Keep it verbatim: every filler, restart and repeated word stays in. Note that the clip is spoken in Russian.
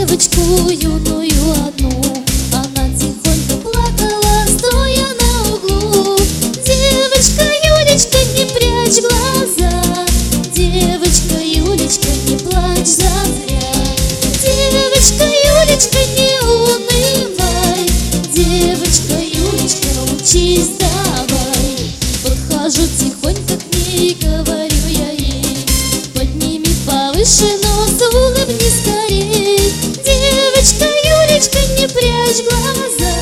девочку юную одну. Она тихонько плакала, стоя на углу. Девочка Юлечка, не прячь глаза, девочка Юлечка, не плачь зазря. Девочка Юлечка, не унывай, девочка Юлечка, учись давай. Подхожу тихонько к ней, говорю я ей: подними повыше нос, улыбнись скорей. Девочка Юлечка, не прячь глаза,